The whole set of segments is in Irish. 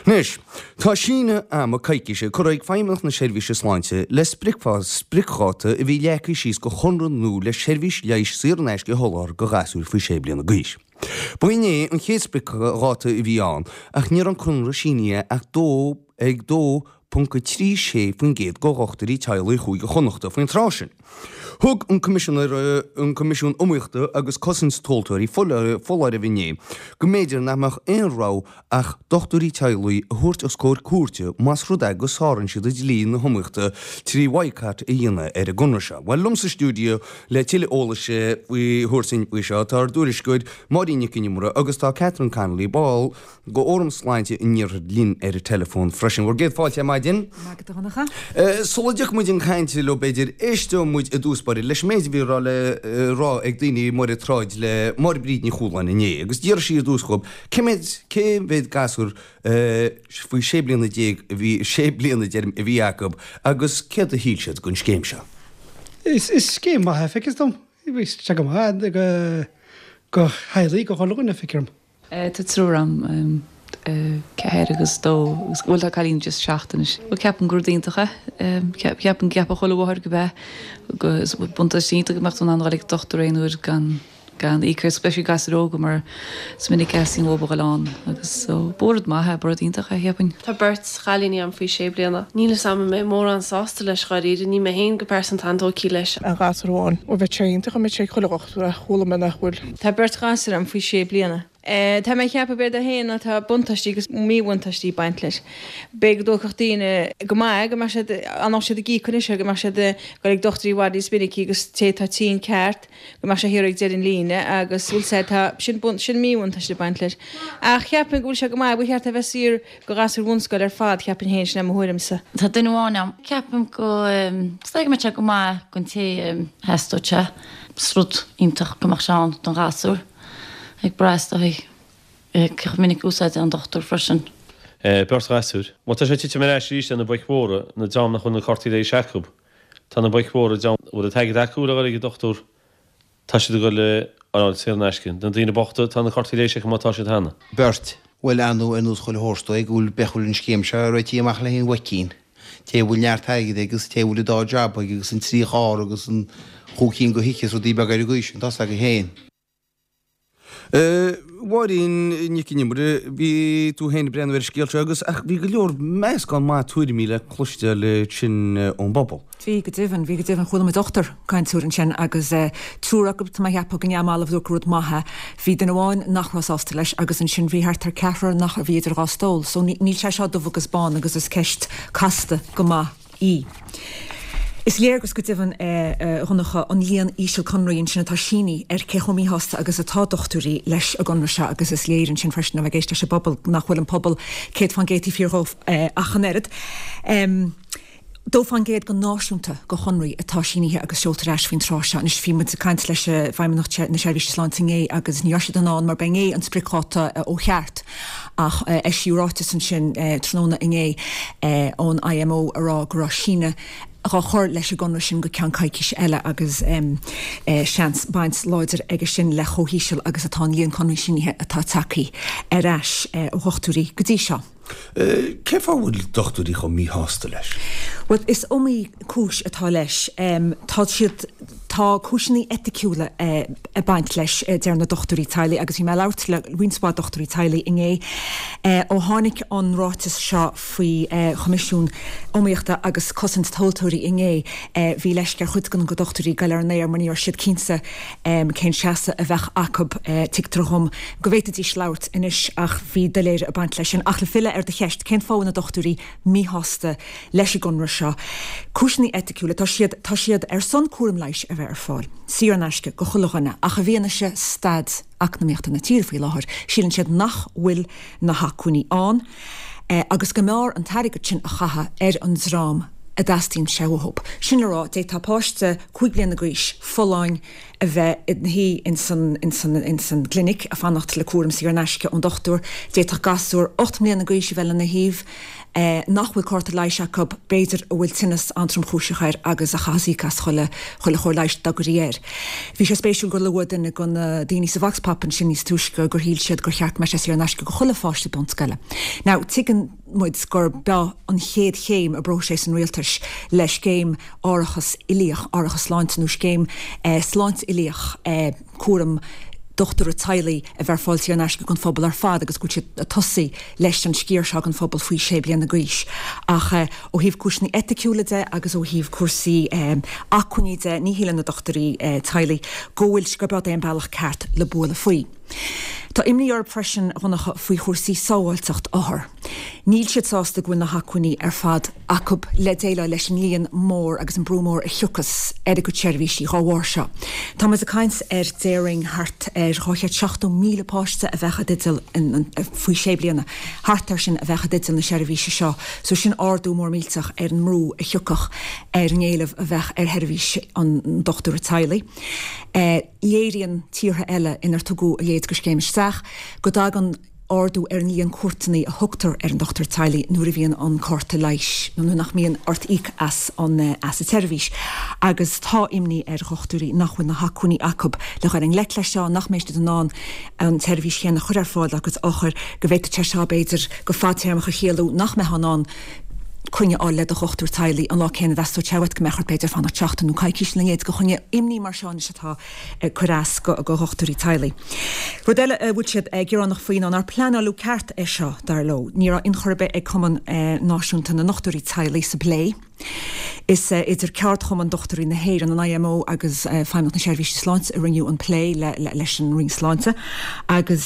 Nis, tá sína am a caiiciise chuig feimach na seirbhíse sláinte le spricáta a bhí lecha síos go chunranú le seirbhís leis siarnéis go tholáir go gasúil faoi sé bliana gaiis. Buine an chéad spricáta a bhí an ach níor an chunra síine ach ag 2.3 sé faoin géad go gachtarí tealaí chuig go chonachta faoin trásin. Thug an comisiún umíochta agus cosins tóiltóirí foláir a bhíné, go méidir namach éonrá ach dochtúí tealaí a thuirt os cóir cuairte más rud go sárann siad líon na humíochta trí Waicart a dhéana ar a gunnar se. Bhil lumsa stúdio le tiile ólaise faoi thuirsain faoi seo tar dúriscuid maríine cinimúra agus tá Catherine Connolly báil go orm sláinte in níor lín ar a telefón freisin. Bhar géad fáilte maidin? Solaideach muid an chainte le beidir éiste muid a dúspáir leis méid bhí rá ag daoine mar a tráid le mar bríd ní chúláin iné, agus díar sí dúschob, cé bhéad gasúr faoi sé bliana dearm a bhí Jacob agus cé a híilsead gon scéim se. Is scéim maithe ficus dom. Bhís te go maithe go heilaí go cholaganna ficirm. Tá trúram ceir agus dó agus bhfuil chalín just seachtanis. Bhil ceapan gúdaíntacha, ceapan ceapa cholamhthir go bheith agus bunta sínta goachún an ráigh dochtaréonúir gan ícur speisiú gasróga mar sminnig ceín óbagáán agus bórad maithe brodíntacha cheapan. Tá beirt chalíní am faoi sé bliana. Níle sama mé mór an sásta leis choiríidir ní mé héon go percentantó cí leis. An gasráin ó bheith séntacha mé sé cholachtú a chola me nachhfuil. Tá beirt gasar am faoi sé bliana. Tá mé cheappa beir a héana tá buntaistí agus míhaintaistí baint leis. Beag dóchttaíine go maith go mar sé an sé a gíconise go mar sé go ag dochtarí bhhaí spinicí agus tétá tí ceart go mar sé hiúigh dé an líne agus bhúil sé sin míhaintaistí baint leis. A cheapan gúil se go maith bhuiart a bheitsír go gasar bhúnscoil ar fád cheapan héin sin am thuirimsa. Tá duháinam ceapan go sléig me go maith gon té heistóte srút intach go mar seán don gasúr. Ag breist a chuh minic úsáid an dochtúr freisin. Beirt gasúr. Má tá sé títe mar éis ríiste na baichmóra na dám nach chun na cortíléis Jacob. Tá na baichmóra dám bhfuil a teigh deúra a go dochtúr tá si go le an sé neiscin. Den dtíine bochta tá na cortíléis go mátá sé hena. Beirt bhfuil anú an ús chuil hósta ag bhfuil bechúil an scéim se roiid tí amach le hén wacín. Té bhfuil neart teigh agus té bhfuil dá job agus an trí chár agus an chúcín go hiice ru dí begarí gois tá a go héin. Bháirín nícinimúra bhí tú héna breanhar scéalte agus ach bhí go leor meas gan má túirí míle cloiste le sin ón bobbal. Bhí go ddíhann chula me dochtar caiintúrin sin agus trúra go tá heappa go neamálah dúrúd maithe hí den bháin nachrásásta leis agus an sin bhíthtar cethra nach a bhíidir gástóil, so níl sé seo dohgus bán agus is ceist casta go má í. Is léargus go dtíhann chunacha an líon ísisiil conraíonn sin atá síní ce chomí hásta agus atá dochtúirí leis a gunra se agus is léirann sin freisna a bheith géiste se bobbal nach bhfuil an pobl céad fan géití fíorthóh achannéad. Dó fan géad go náisiúnta go chunraí atá siníthe agus seoltaréis faoin tráise an is fímu caiint leis bhaim na seirbhís sláintingé agus níorse an an mar bengé an spricáta ó cheart ach eisiúráta san sin tróna ingé ón IMO ará gorá síne a chóir leis a gunra sin go cean caiiciis eile agus seans baint láidir aige sin le chohíisiil agus atá líon conú siníthe atá takeí aráis ó chochtúirí go dtí seo. Cé bhfuil dochtúirí chu mí hásta leis? Well, is omí cúis atá leis tá siad tá cúisinaí eticiúla a baint leis dear na dochtúirí teile agus bhí me leirt le rinspa dochtúirí teile ingé ó tháinig an rátas seo faoi comisiún omíochta agus cosint tóiltóirí ingé bhí leis gur chud gan go dochtúirí gaile ar néir maníor siad cínsa cén seasa a bheith acab tictrachom go bhhéití sláirt inis ach bhí de léir a baint leis sin ach le file ar de cheist cén fáin na dochtúirí míhasta leis a gunra seo. Cúisinaí eticiúla tá siad ar son cuaram leis a bheith ar fáil. Síar neisce go chulachanna ach a bhíana se stad ach na míochta na tír faoi láthir sílann siad nach bhfuil na hacuní an agus go meár an tairigad sin a chatha ar an zrám a dastín seohop. Sin lerá dé tá páiste 5 bliana gríis foláin a bheith hí in san clinic a fannacht le cuaram síar neisce an dochtúr dé tá gasúr 8 bliana gríis bheile na híh nachhfuil cóta leiis go béidir a bhfuil tinnas antrum chúisechair agus a chaíchas chuile chóir leiis daguríir. Bhí sé spéisiú go luúin gon daoine sa bhaxpapan sin níos túisce gur híl siad gur cheart me sé ar neisce go chola fáiste bonscaile. Ná tuigen muid gur be an chéad chéim a bro sé an réaltas leis céim áireachas ilíoch áireachas sláinte nús céim sláint ilíoch cuam dochtar a tailí a bhar fáiltí an eisce gon fphobal ar fád agus gúte a tosaí leis an scíir se an fphobal faoi sé bliana gaiis. Ach ó híh cuasna eticiúlaide agus ó híh cuasaí acuníide ní hílan na dochtarí tailí ggóil scobead an bailach ceart le bula faoi. Tá imní ar freisin runnacha faoi chósaí sáhailteacht áthair. Níl siad sásta gúin na hacuní ar fad acub le déile leis an líon mór agus an brúmór a thiúchas go tseirbhísí ráhhair seo. Tá mas a caiins ar déing hart ar ráichead 7,000 páiste a bhecha ditil faoi sé bliana. Hartar sin a bhecha ditil na seirbhíse seo, so sin ardú mór mílteach ar an mrú a thiúchach ar an éileh a bheith ar heirbhís an dochtú a tailí. Léiríonn tíortha eile inar tugu a léad go scéimisteach, go dagan ardú ar níon cuataí a thugtar ar an dochtar tailí nuair a bhíon an córta leiis, nó nach mííon ort íc as a teirhís. Agus tá imní ar chochtúí nachfuin na hacuní acub le chuir an le lei seo nach méiste den ná an teirhís chéanna chur ar fáil agus áchar go bhéit te seo béidir go fátéirmacha chéalú nach me hanán chunne á le a chochtú tailí an lá chéna dheú tehaid go mechar beidir fanna teachtainú caiiciis lehéad go chunne imní mar seána setá chorás go chochtúí tailí. Rodile bhúil siad gur annach faoin an ar planalú ceart é seo dar lo, ní in chorbe ag cuman náisiúnta na nochtúí tailí sa blé. Is idir ceart chum an dochtarí na héir an IMO agus feimach na seirbhís sláinte a rinneú an play leis an ring sláinte agus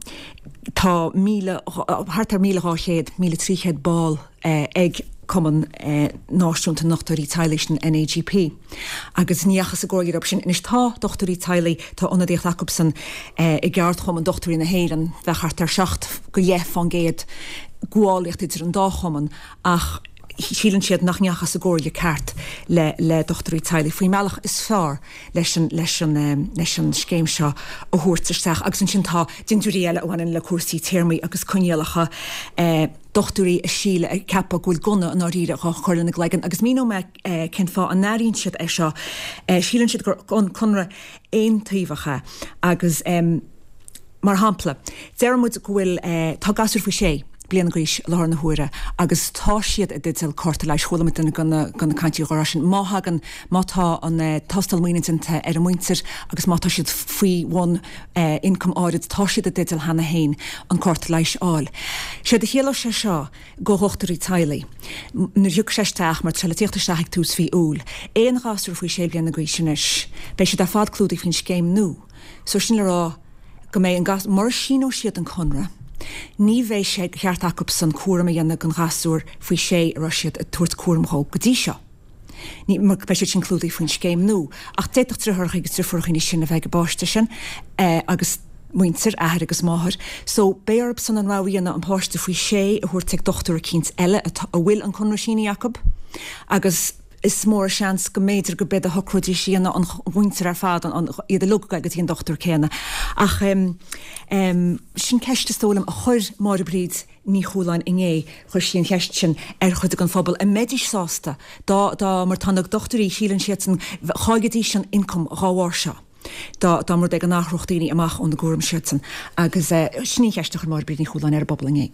tá hartar 1,300 ball ag cuman náisiúnta nachtarí tailís na NAGP. Agus níachas a ggóir op sin inis tá dochtarí tailí tá onadíocht Jacobson i gceart chum an dochtarí na héir an bheith hartar 6 go léh an géad gháíocht idir an dáchoman ach sílan siad nach neachas a ggóirle ceart le dochtarí tailí. Faoi meach is fearr leis an scéim seo a thuirteach agus an sin tá dinúí eile bhhain le cuasaí téirmaí agus conéalacha dochtúí a síle a cepa ghfuil gona an áíre a chuirla na gleigen agus mí me cin fá an náíonn siad é seo sílan siad gur conra aontaíomhacha agus mar hampla. Dearmid bhfuil tá gasúr faoi sé blian gríis lá na thuire agus tá siad a ditil córta leis cholamid gona caiintí ghra sin máthgan mátá an tastalmíninte ar a muintir agus mátá siad faoihhain income áid tá siad a ditil hena hain an córta leis áil. Siad a chéile sé seo go chochtarí tailí. Nar dheoch séisteach mar tretíochttasteach túús fhí úl. Éon gasú faoi sé blian na gríis sinis. Bei siad a fád clúdaí fin céim nó. So sin le rá go mé an gas mar sin ó siad an conra. Ní bhéh sé cheart acu san cuairm a dhéanana an gasúr faoi sé roisiad a tuairt cuairmthó go dtí seo. Ní mar be sin clúdaí faoin céim nó, ach déach trthircha agus trfurchaní sin a bheith go báiste sin agus muintir ahar agus máthir. So béarb san an ráhíanana an páiste faoi sé a thuirteag dochtú a cíns eile a bhfuil an conra sína Jacob agus is mór seans go méidir go bed a hocrodí síanana an bhaintir ar fád an iad a luga go tíon dochtú céna. Ach sin ceiste stólam a chuir mar bríd ní chúláin iné chuir síon cheist sin ar chud an fphobal a méidir sásta dá mar tanach dochtarí sílan siad san cháigetí sin income ráhhair seo. Dá mar ag an nachrochttaí amach ón na gúram sian agus sní cheiste chu mar bríd ní chúláin ar bobbal iné.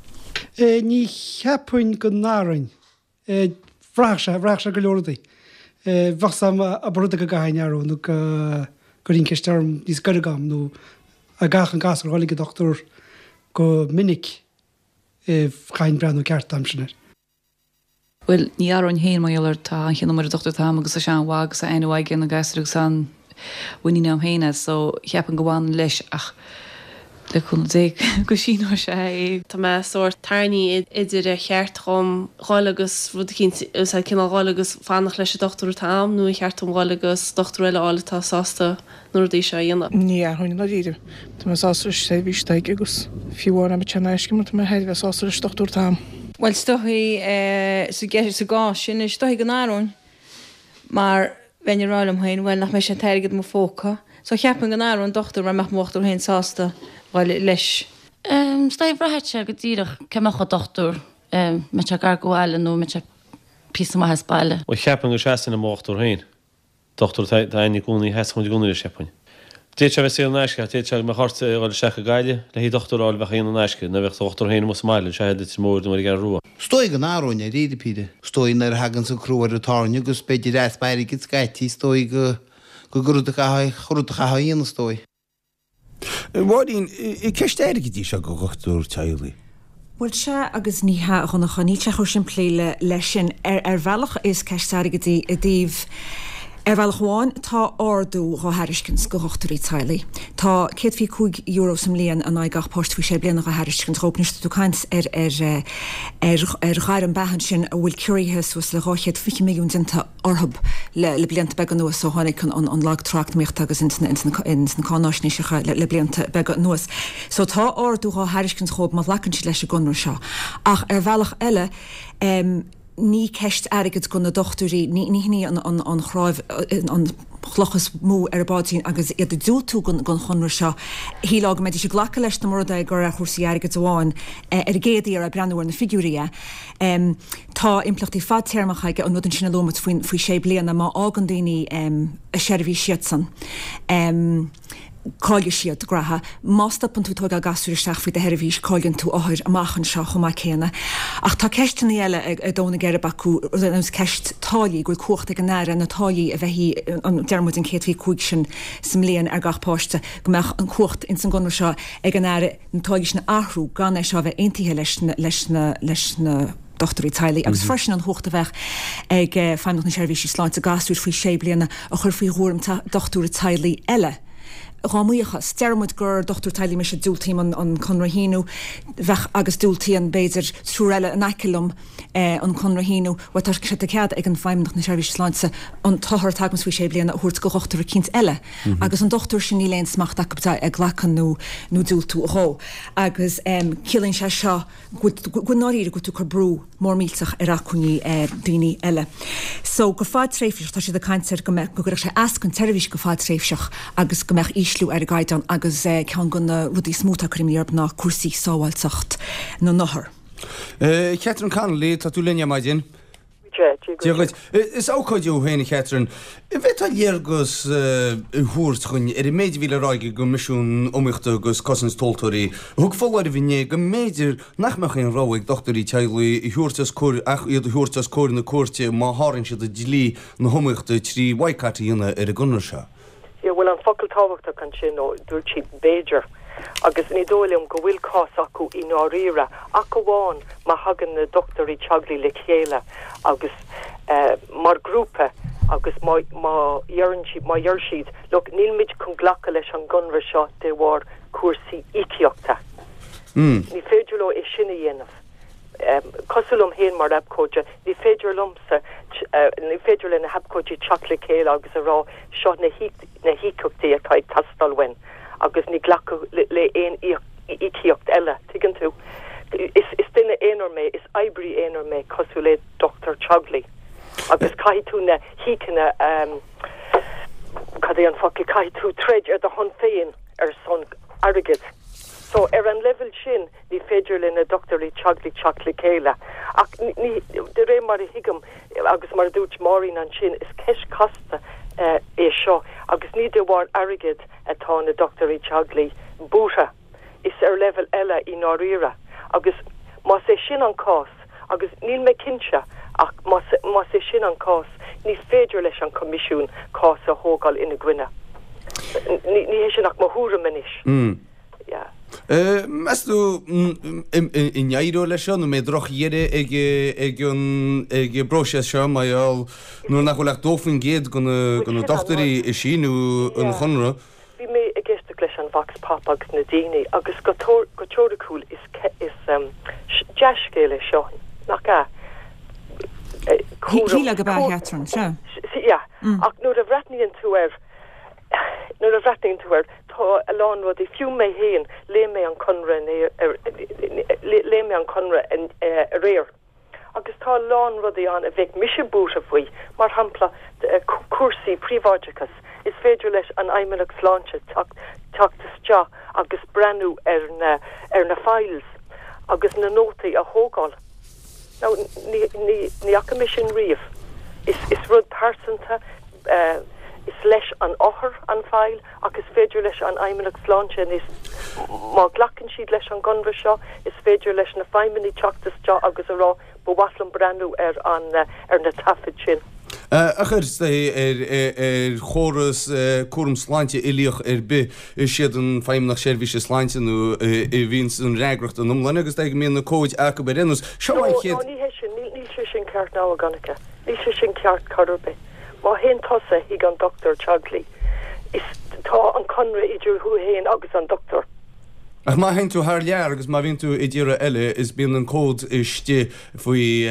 Ní cheapúin go nárain. Bhreaach se go leordaí. Bhachsam a brúda go gahainarú nó goín ceistem níos gurigam nó a gachan gas ar hálaigh dochtúr go minic chain breanú ceart am sinir. Well, ní aron héin mailer tá chin mar dochtú tá agus a sean bhag sa einhhaig gin na gasú san bhuií am héine, so cheapan goháin leis ach le chun dé go sin sé. Tá me sóir tarní idir a cheartchom rálagus rud cin rálagus fannach leis a dochtú tám nó cheartm rálagus dochtú eile álatá sásta nuair dí seo dhéanana. Ní chuin na díidir. Tá sáú sé bhísteig agus fiúhar am tenaisci mu me heidir sáú dochtú tám. Well stohí sa gá sin is stohí gan áún mar bheinrálam hain bhfuil nach mé sé teirigad mo fóca, so cheapan gan áún dochtú ra meach mochtú hain sásta bhil leis. Staibh raheitse go dtíireach ceach a dochtú me gar goáile nó me pí has bailile. Og cheapan go seasan na máchtú hain. Dochtar daine gúnaí heas chun gúnaí sepain. Dé se bheith sé náisce, dé se me chart gáil secha gaiile, le hí dochtaráil bheith chéanana náisce, na bheith dochtar hain mus máile, se heidir mór mar gan ruá. Stoi gan áróin a réidir píide. Stoi nar hagan sa cruúar a tárne gus beidir reis bairi git skaití stoi go grúta chahaíon stoi. Bháín I ceistéir go dtí se go gochtú tealaí. Bhfuil se agus níthe chuna choníte chu sin pléile leis sin bhealach is ceistáir go dtí a dtíobh bhealachháin tá ardú ráthairiscins go hochtarí tealaí. Tá €150 sam líon an aigach post fao sé bliana go thairiscin trópneiste tú caiint chair an behan sin a bhfuil curíthes was le ráchéad 50 milliún dinta orthab le blianta be an nuas so tháinig an lag tracht méocht agus in cánáisníise le blianta be an nuas. So tá ardú ráthairiscins chób má lecann si leis a gunnar seo. Ach bhealach eile ní ceist agad gona dochtúí ní an chráibh an chlochas mú bátíín agus iad dúú gon chunir seo hílag me sé ghlacha leis na mórda gur a chósaí agad bháin géadaí ar a breanúir na figurí. Tá implachtí fad termchaige an nudan sinna lomat faoi sé bliana má ágan daoine a seirbhí siad san. Cáile siad gratha, másta an tútóg a gasúir seach fao de heirhís cáilann tú áthir amachchan seo chumá chéna. Ach tá ceistena eile a dóna geire acu ceist tálaí gúil cuachta an náire na tálaí a bheithí an dermid an céad chuig sin sam léon ar gachpáiste go meach an cuacht in san gunnar seo ag an náire na tálaí na ahrú gan é seo bheith aontaithe leis na dochtarí tealaí, agus freisin an thuachta bheith ag feimnach na seirbhísí sláinte a gasúir faoi sé bliana a chur faoi thuairm dochtúra tealaí eile. Rámuochas, dearmid gur dochtú tealaí me sé dúltaím an conrahíú bheith agus dúltaí an béidir trúile an eicilm an conrahíú, bhatar sé a cead ag an feimnach na seirbhísí sláinte an táthir tagas faoi sé bliana a thuirt go chochttar cinint eile. Agus an dochtúir sin ní léon smacht acaptá ag lechan nó dúltú rá. Agus cilíonn sé seo go náíre go tú chu brú mór mílteach ar acuní daoine eile. So go fád tréifseach tá sé a caiintear go gur sé ascan teirhís go fád tréifseach agus go meach íslú ar a gaiidan agus cean gona rudí smúta chuíarb na cuasaí sáháilteacht nó nachir. Catherine Connolly, tá tú linne maidin? Is ácáidú héna Catherine. I bheith a léargus thuirt chun ar I méidir bhíle ráige go misisiún omíochta agus cosans toltóirí. Thug fólar a bhíine go méidir nachmeach an ráigh dochtarí tealaí I thuirtas ach iad thuirtas cóir na cuairte má háann siad a dlí na thoíochta trí waicatí dhéanana ar a gunnar seo. Bhfuil an focail tábhachta chun sin ó dúirt siad Béidir. Agus ní dóilm go bhfuil cás acu I náíra acu bháin má hagan na doctorí teaglaí le chéile agus mar grúpa agus má dhearann siad le níl muid chun ghlacha leis an gunra seo de bhar cuasaí íceachta. Ní féidir le is sinna dhéanamh. Cosúlum héan mar abcóide, ní féidir lumsa ní féidir le na habcóide teagla chéile agus a rá seo na híceachtaí a caiid tastalhain. Agus ní ghlacha le éon íceacht eile, tuigeann tú. Is duine éonar mé, is eibrí éonar mé cosú le Dr. Teaglaí. Agus cai tú na hícanna cad é an focail cai tú treid ar do hon féin ar son agad. So ar an level sin ní féidir le na doctorí teaglaí chéile. Ach ní de ré mar a hiigem agus mar dúirt máín an sin is ceis casta é seo agus ní de bhhain agad atá na doctorí teaglaí búta is ar level eile I náíra agus má sé sin an cás agus níl me cinse ach má sé sin an cás ní féidir leis an comisiún cás a thógáil ina gcuine. Ní hé sin ach má thuúra manis. Meú inheú lei seo nó mé droch dhéire ag brose seo maiall nó nach leach dófinn géad gona dochtarí I sinú an chunra. Bhí mé a gceiste leis an Vox Pop agus na daoine agus go teoracúil is deascéile seo nach Híle go bheittheatran se? Ach nuair a bhreitníonn tú ar tá a lán rud I fiú mé héin le mé an conra réir. Agus tá lán rud an a bheith mise búta faoi mar hampla cuasaí príváidechas is féidir leis an aimimeach sláinte teachtas te agus brenn ar na files agus na nótaí a thógáil Now, ní mission riamh is rud pásanta is leis an áthar an fáil agus féidir leis an aimimeach sláinte is má ghlacinn siad leis an gunra seo is féidir leis na feiminí teachtas teo agus ará bhhalam brandú ar na tafid sin. Achar chóras cuam sláinte ilíoch be siad an feimnach sérvíse sláinte nó víns an régracht an umlain agus ag míon na cóid acu berenus. Níl sin ceart ná a gannacha. Níl sin ceart carbe. Má hen tosa hí an Dr. Chugley. Is tá an conra idir hu héin agus an doctor. Ach má hen tú haar lear agus má vín tú I ddíra eile is bíon an cód iste faoi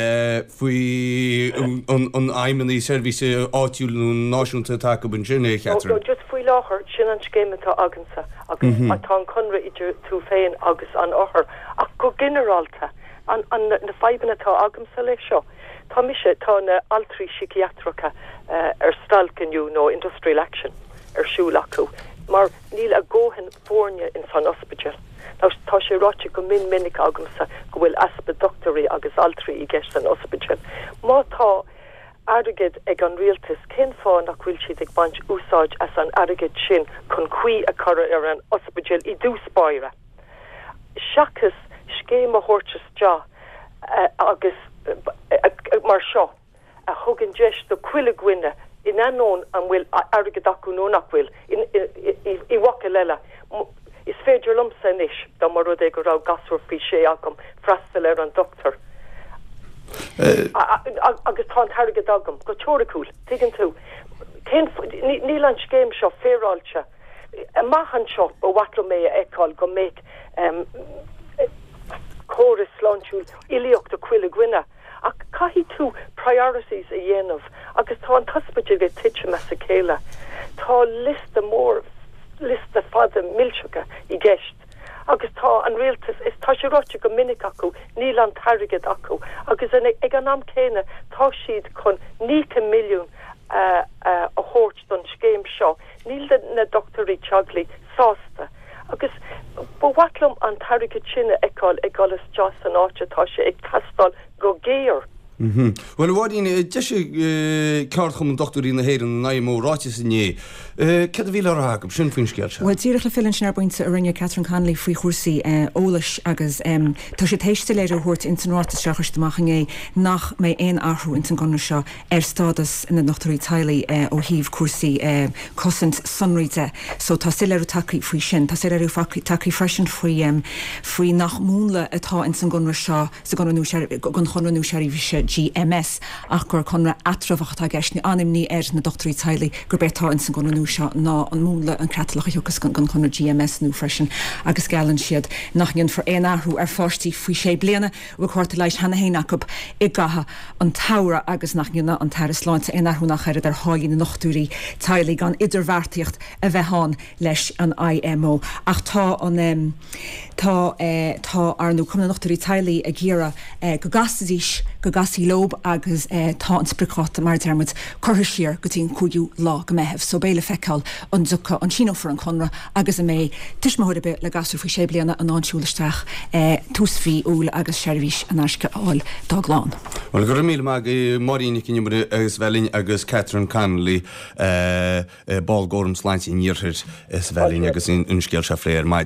an aimimeí sérvíse áitiúlú náisiúnta take ban sinna cheatar. No, just faoi láthir sin an scéimetá agansa agus tá an conra idir tú féin agus an áthir ach go generalta an na feibanatá agamsa lei seo. Tá mise tá na altrí psichiatracha stalcinú nó industrial action siúil acu. Mar níl a ggóhan fórne in san ospidal. Tá sé ráte go minic agamsa go bhfuil aspa doctorí agus altrí I gceist an ospidal. Má tá airgid ag an rialtas cén fáin nach bhfuil siad ag baint úsáid as an airgid sin chun cuí a chur ar an ospidal I dús spáire. Seachas scéim a hórtas já agus mar seo a thugann deis do cuiile gwine in anón an bhfuil airgid acu nó nach bhfuil I waca leile. Is féidir lumsa inis dá mar rud ag go rá gasúir fao sé agam freistal ar an doctor. Agus tá an airgid agam go teoracúil tuigeann tú. Níl an scéim seo féráilte. A maithan seo ó bhhatla mé eáil go méid chóras sláintiúil ilíocht do cuiile gwine. Ach caithí tú priorities a dhéanamh agus tá an taspaidir go tiite me sa céile. Tá lista fada milseacha I gceist. Agus tá an rialtas is tá sé ráte go minic acu níl an tarigid acu agus ag an am céine tá siad chun 9 milliún a chóirt don scéim seo. Níl na Dr. Chugley sásta. Agus bhhatlam an tarigid sinna eáil is just an áte tá sé ag tastal go géir. Well bhín de sé ceart chum an doctorí na héir an naimó ráte san né. Cad a bhí arthgam sin faoin scéil se? Well tíireach le fillin sin ar buinte a rinne Catherine Connolly faoi chósaí ólais agus tá sé téiste léidir thuirt in san ráta seachastamach é nach mé éon áthú in san gona seo stadas ina nachtarí tailaí ó híomh cuasaí cosint sunríide, so tá sé leir takeí faoi sin, tá sé leir takeí freisin faoi nach múla atá in san gona seo sa gan chunú searí bhí sé GMS ach gur chunra atrafhachtá gceisna animní na doctorí tailaí gur betá in san gona seo ná an múla an creatalach thugus gan chunra GMS nó freisin agus galann siad nachíonn for éon áthú ar fáistí faoi sé bliana bh chuirta leis hena héanaachb I gatha an tára agus nachíonna an taire sláinte éon áthú nach chead ar háí na nachtúí tailaí gan idirhharrtaíocht a bheitán leis an IMO ach tá an tá arnú chumna nachtúí tailaí a ggéire go gasadís go gasí lob agus tá an spricáta mar dermid chutha siar go tín cúiú lá go mehebh so béle feicáil an ducha an síó for an conra agus a mé tuismthir be le gasú fao sé bliana an ánsúlaisteach túsfií úla agus seirbhís an aisce áil dagláán. Well gur mí mag marínig cinimre agus bhelín agus Catherine Connolly ball góm sláint in níorthir is bhelín agus in scéil se fléir maid.